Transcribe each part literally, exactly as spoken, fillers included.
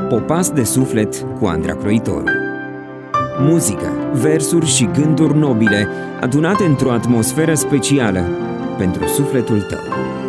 Popas de suflet cu Andra Croitoru. Muzică, versuri și gânduri nobile adunate într-o atmosferă specială pentru sufletul tău.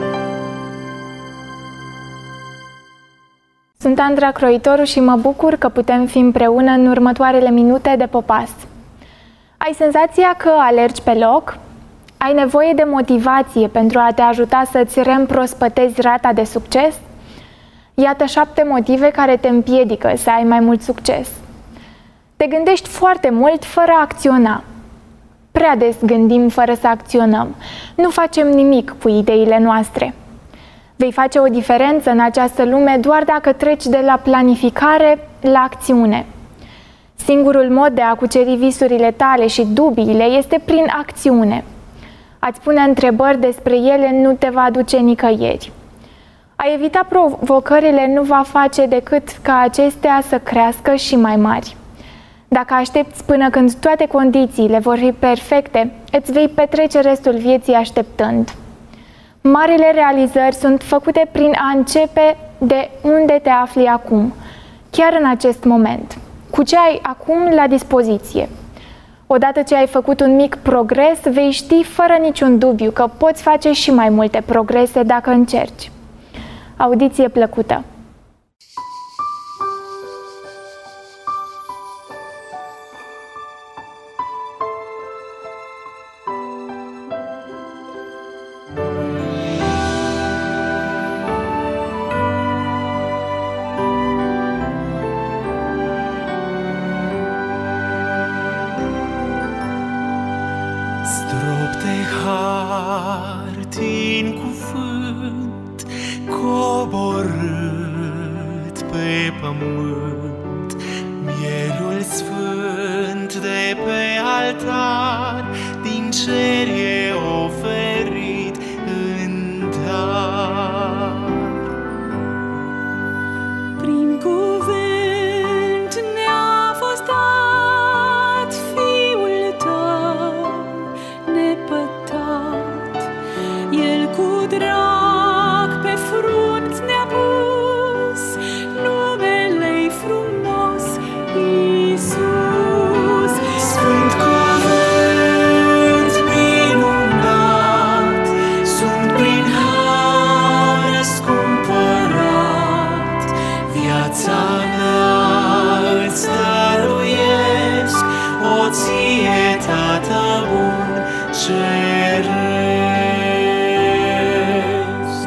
Sunt Andra Croitoru și mă bucur că putem fi împreună în următoarele minute de Popas. Ai senzația că alergi pe loc? Ai nevoie de motivație pentru a te ajuta să-ți reîmprospătezi rata de succes? Iată șapte motive care te împiedică să ai mai mult succes. Te gândești foarte mult fără a acționa. Prea des gândim fără să acționăm. Nu facem nimic cu ideile noastre. Vei face o diferență în această lume doar dacă treci de la planificare la acțiune. Singurul mod de a cuceri visurile tale și dubiile este prin acțiune. A-ți pune întrebări despre ele nu te va duce nicăieri. A evita provocările nu va face decât ca acestea să crească și mai mari. Dacă aștepți până când toate condițiile vor fi perfecte, îți vei petrece restul vieții așteptând. Marile realizări sunt făcute prin a începe de unde te afli acum, chiar în acest moment, cu ce ai acum la dispoziție. Odată ce ai făcut un mic progres, vei ști fără niciun dubiu că poți face și mai multe progrese dacă încerci. Audiție plăcută! Strop de har din cuvânt coborât pe pământ, mielul sfânt de pe altar din cer e oferit în dar. Prin cuvânt ne-a fost dat Fiul tău nepătat, El cu drag pe frunt ne-a pus numele-i frumos, Iisus. Sfânt cuvânt minunat, sunt prin har răscumpărat, viața mea îți dăruiesc, o ție, Tată bun ceresc.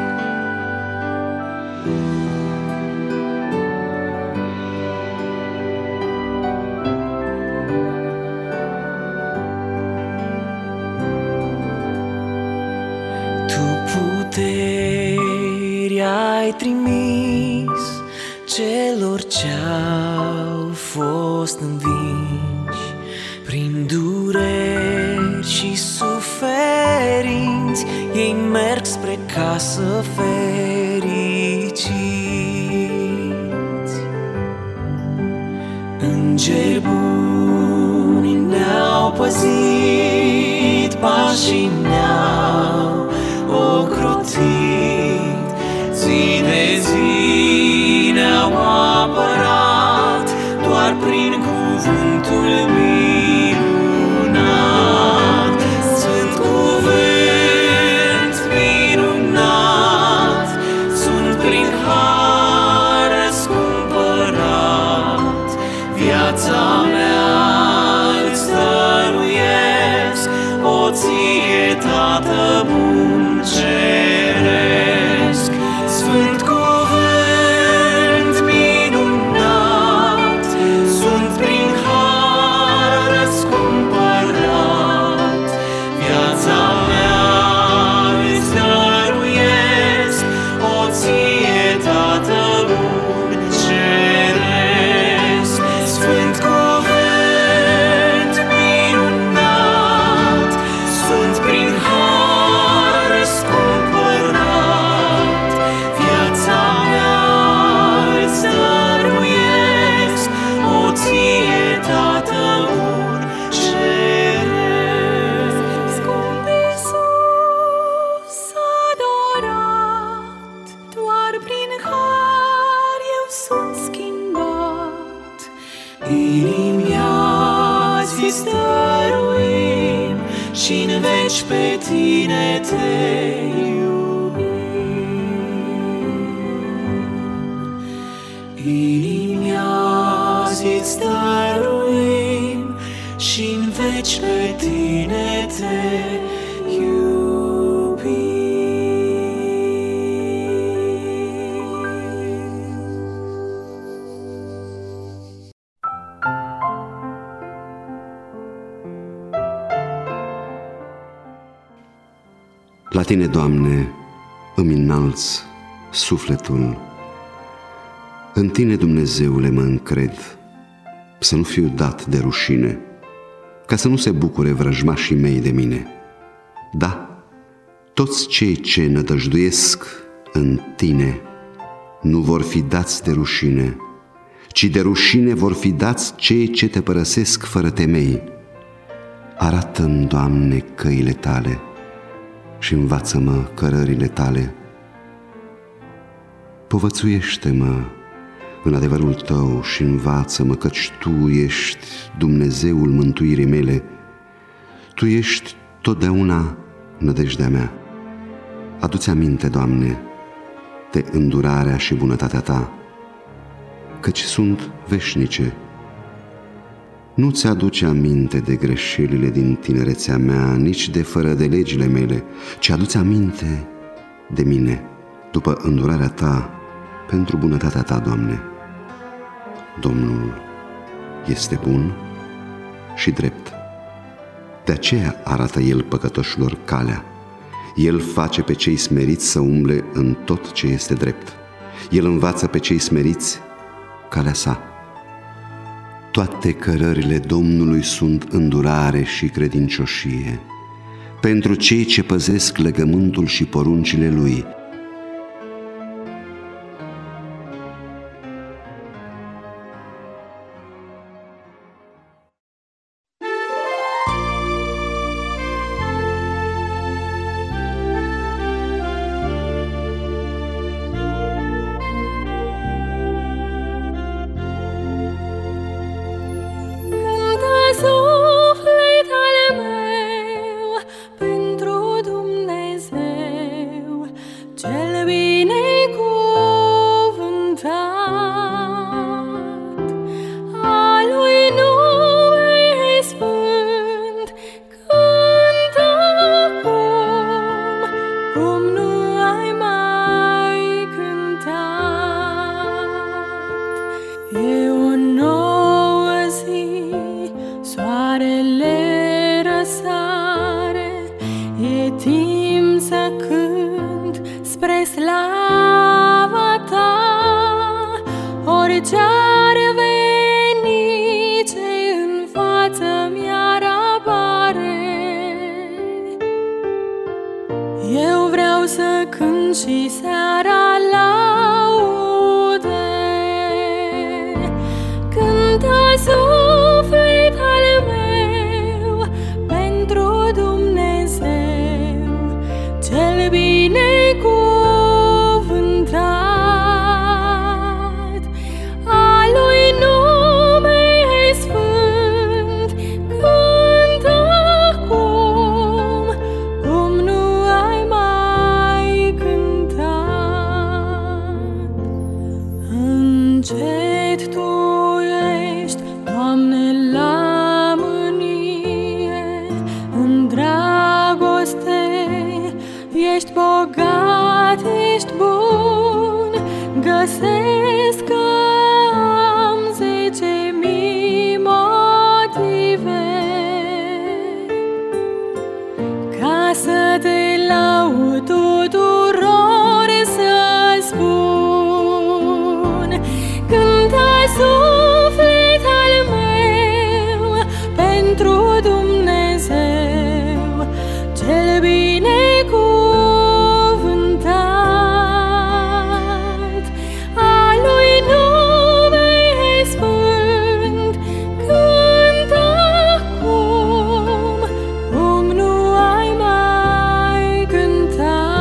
Tu puteri ai trimis celor ce-au fost învinși prin dureri și suferinți, ei merg spre casă fericiți. Îngeri buni ne-au păzit, pașii ne-au ocrotit, zi de zi ne-au apărat, doar prin cuvântul minunat. Sunt cuvânt minunat, sunt prin har răscumpărat, viața mea îți dăruiesc, o ție, Inimii azi îți dăruim și-n veci pe tine te iubim. Inimii azi îți dăruim și-n veci pe tine te iubim. La Tine, Doamne, îmi înalț sufletul. În Tine, Dumnezeule, mă încred, să nu fiu dat de rușine, ca să nu se bucure vrăjmașii mei de mine. Da, toți cei ce nădăjduiesc în Tine nu vor fi dați de rușine, ci de rușine vor fi dați cei ce Te părăsesc fără temei. Arată-mi, Doamne, căile Tale și învață-mă cărările Tale. Povățuiește-mă în adevărul Tău și învață-mă, căci Tu ești Dumnezeul mântuirii mele. Tu ești totdeauna nădejdea mea. Adu-ți aminte, Doamne, de îndurarea și bunătatea Ta, căci sunt veșnice. Nu-ți aduce aminte de greșelile din tinerețea mea, nici de fără de legile mele, ci adu-ți aminte de mine, după îndurarea Ta, pentru bunătatea Ta, Doamne. Domnul este bun și drept. De aceea arată El păcătoșilor calea. El face pe cei smeriți să umble în tot ce este drept. El învață pe cei smeriți calea Sa. Toate cărările Domnului sunt îndurare și credincioșie pentru cei ce păzesc legământul și poruncile Lui. Și seara laude, cântă suflet al meu pentru Dumnezeu cel binecuvântat, a Lui nume sfânt. Cântă acum cum nu ai mai încet Tu ești, Doamne, la mânie, în dragoste ești bogat, ești bun. Găsesc că am zece mii motive ca să Te laud tuturor, să spun. Cântă suflet al meu pentru Dumnezeu cel binecuvântat, a Lui nume sfânt. Cântă acum cum nu ai mai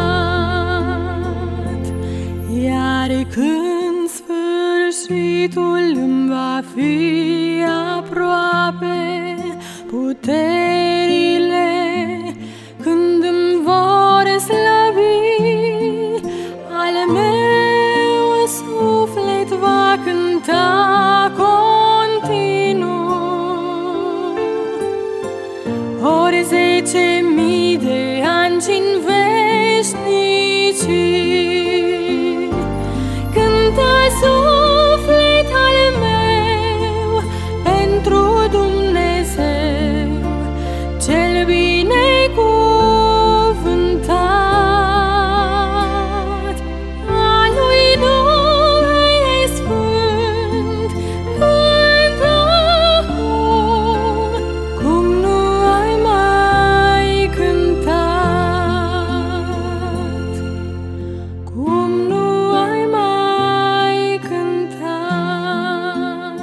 cântat, iar când sfârșitul Fiul îmi va fi aproape, puterile când îmi vor slăbi, al meu suflet va cânta continuu. Ori zece mii de ani și-n veșnicii, cântă suflet al meu pentru Dumnezeu cel binecuvântat. A lui nume sfânt cântă acum, cum nu ai mai cântat, cum nu ai mai cântat.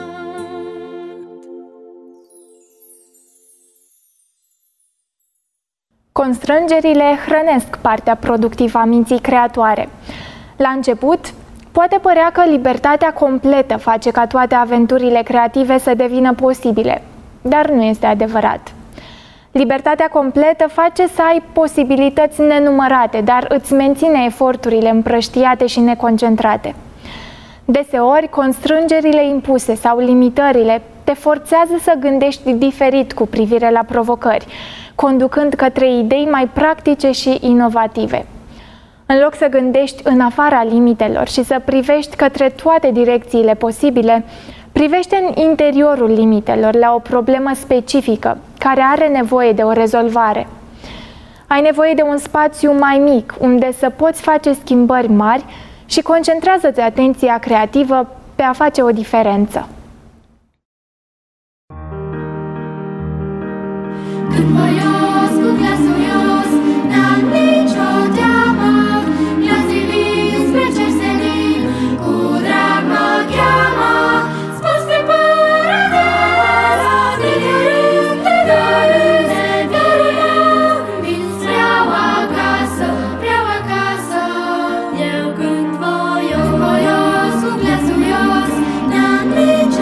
Constrângerile hrănesc partea productivă a minții creatoare. La început, poate părea că libertatea completă face ca toate aventurile creative să devină posibile, dar nu este adevărat. Libertatea completă face să ai posibilități nenumărate, dar îți menține eforturile împrăștiate și neconcentrate. Deseori, constrângerile impuse sau limitările te forțează să gândești diferit cu privire la provocări, conducând către idei mai practice și inovative. În loc să gândești în afara limitelor și să privești către toate direcțiile posibile, privește în interiorul limitelor la o problemă specifică care are nevoie de o rezolvare. Ai nevoie de un spațiu mai mic unde să poți face schimbări mari și concentrează-ți atenția creativă pe a face o diferență. Când voios cu glasuios, n-am nicio teamă, glas divin spre cer senin, cu drag mă cheamă, spus pe paradis, de rând, de rând, de rând, vin vreau acasă, vreau acasă. Eu când voios, voios cu glasuios, n-am nicio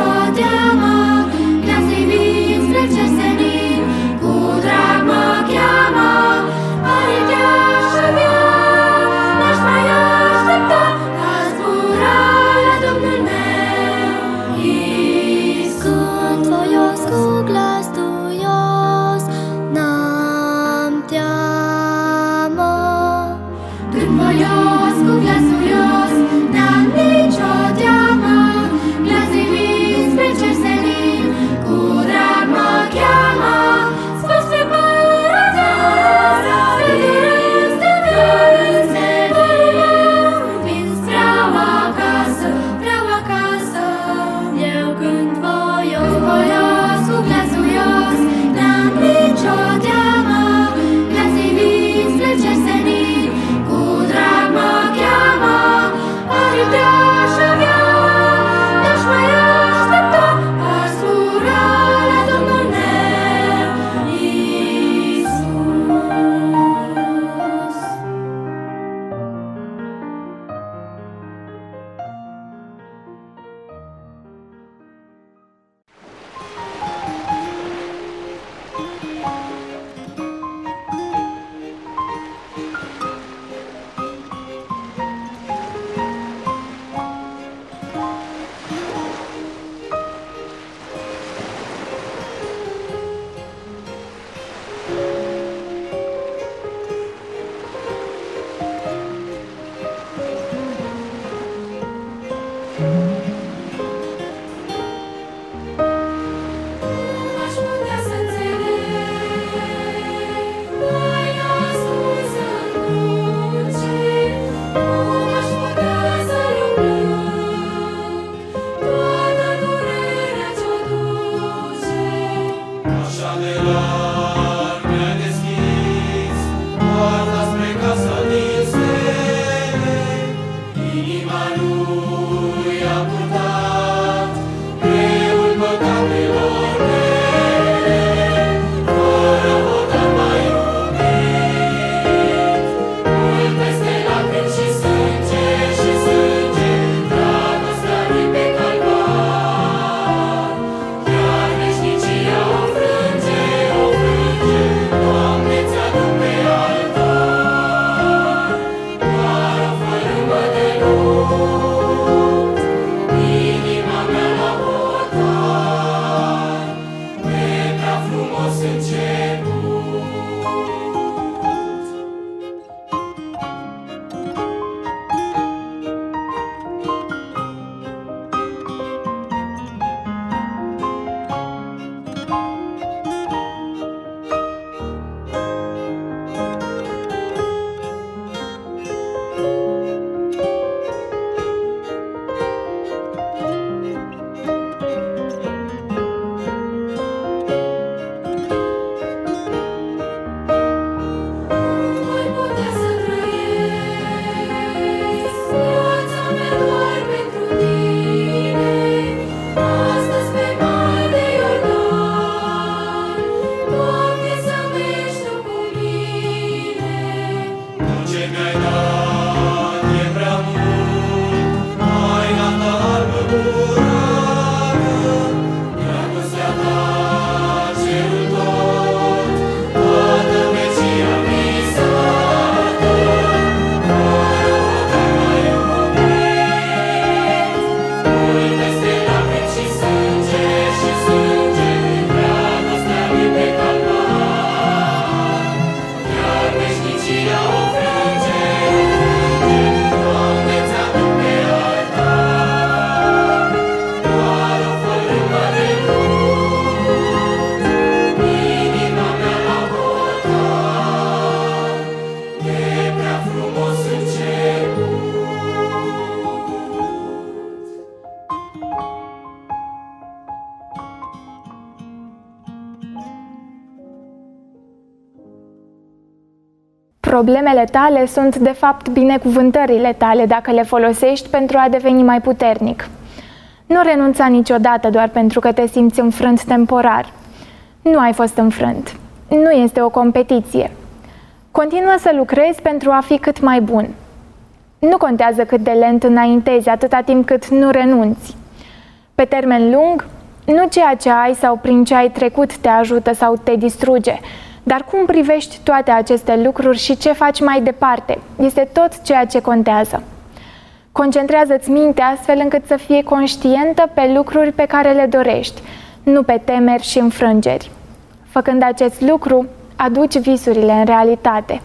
Problemele tale sunt, de fapt, binecuvântările tale dacă le folosești pentru a deveni mai puternic. Nu renunța niciodată doar pentru că te simți înfrânt temporar. Nu ai fost înfrânt. Nu este o competiție. Continuă să lucrezi pentru a fi cât mai bun. Nu contează cât de lent înaintezi, atâta timp cât nu renunți. Pe termen lung, nu ceea ce ai sau prin ce ai trecut te ajută sau te distruge, dar cum privești toate aceste lucruri și ce faci mai departe, este tot ceea ce contează. Concentrează-ți mintea astfel încât să fie conștientă pe lucruri pe care le dorești, nu pe temeri și înfrângeri. Făcând acest lucru, aduci visurile în realitate.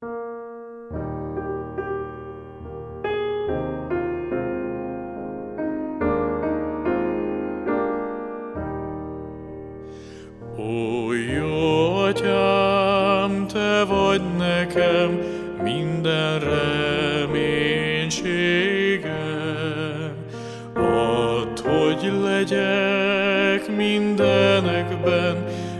Te vagy nekem minden reménységem, add, hogy legyek mindenekben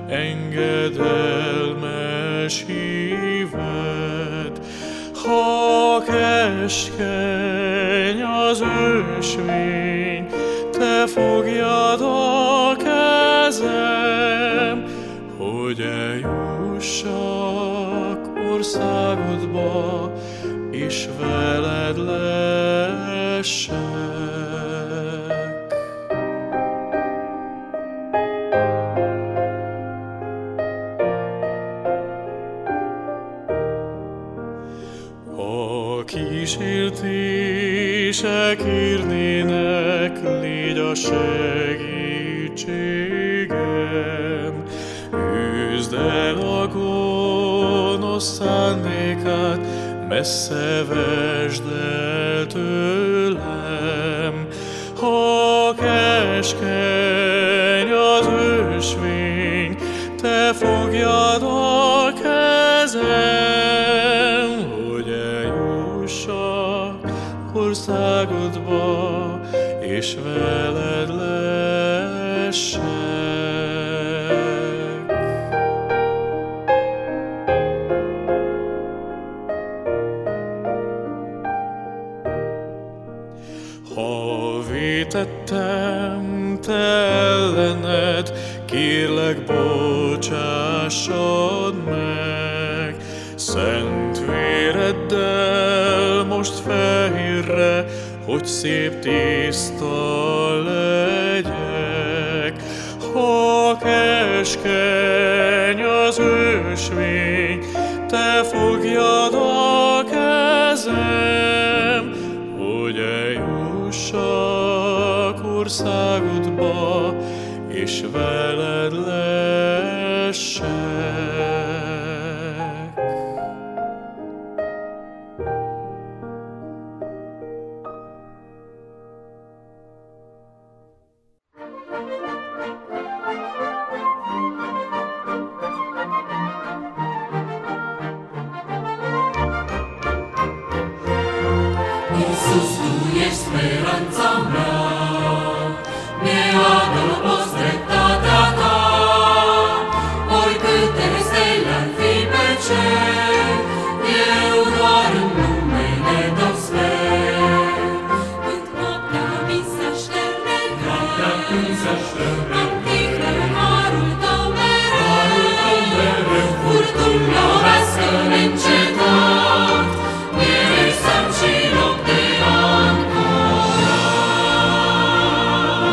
engedelmes híved. Ha keskeny az ösvény, te fogjad a kezem, hogy eljussak országodba, és veled lessek. A kísértések érnének, légy a segítségem. Üzd el a gonosz szándékát, messze vesd el tőlem. Ha keskeny az ösvény, te fogjad a kezem, hogy eljussak országodba, és veled lessek. Ha vétettem te ellened, kérlek, bocsássad meg. Szent véreddel most fehérre, hogy szép tiszta legyek. Ha keskeny az ösvény, te fogjad a kezem, hogy eljussak országodba, és veled lessek. Iisus, Tu ești speranța mea, neadăpost dreptatea Ta. Oricâte stele ar fi pe cer, eu doar în numele Tău sper. Când noaptea mi se așterne greu, atihnă harul Tău mereu, furtuni lovească neîncetat, mie să-mi și loc de ancorat.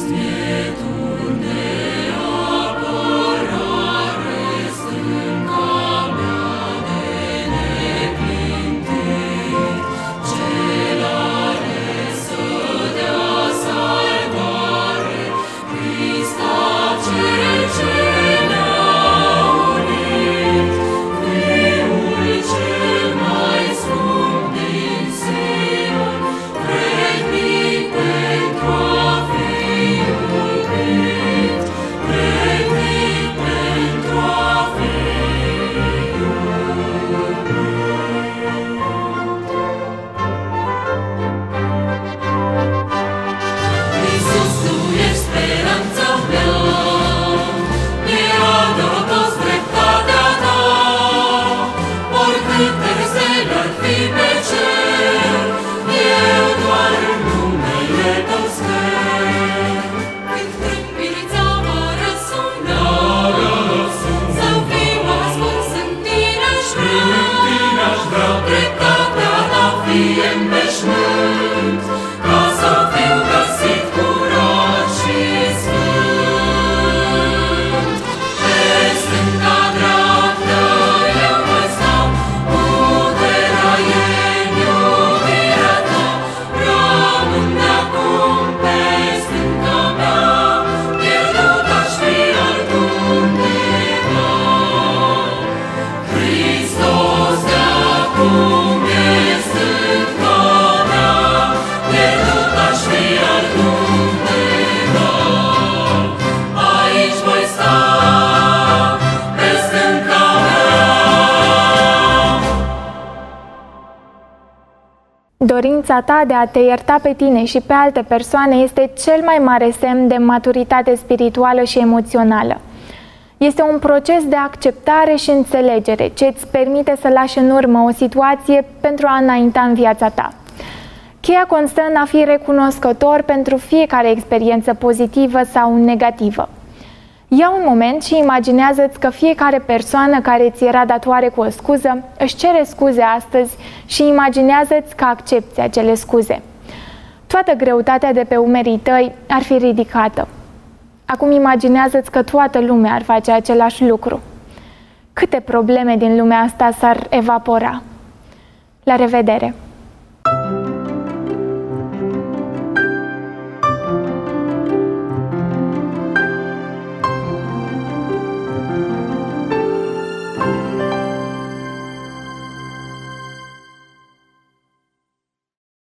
Dorința ta de a te ierta pe tine și pe alte persoane este cel mai mare semn de maturitate spirituală și emoțională. Este un proces de acceptare și înțelegere ce îți permite să lași în urmă o situație pentru a înainta în viața ta. Cheia constă în a fi recunoscător pentru fiecare experiență pozitivă sau negativă. Ia un moment și imaginează-ți că fiecare persoană care ți era datoare cu o scuză își cere scuze astăzi și imaginează-ți că accepți acele scuze. Toată greutatea de pe umerii tăi ar fi ridicată. Acum imaginează-ți că toată lumea ar face același lucru. Câte probleme din lumea asta s-ar evapora. La revedere!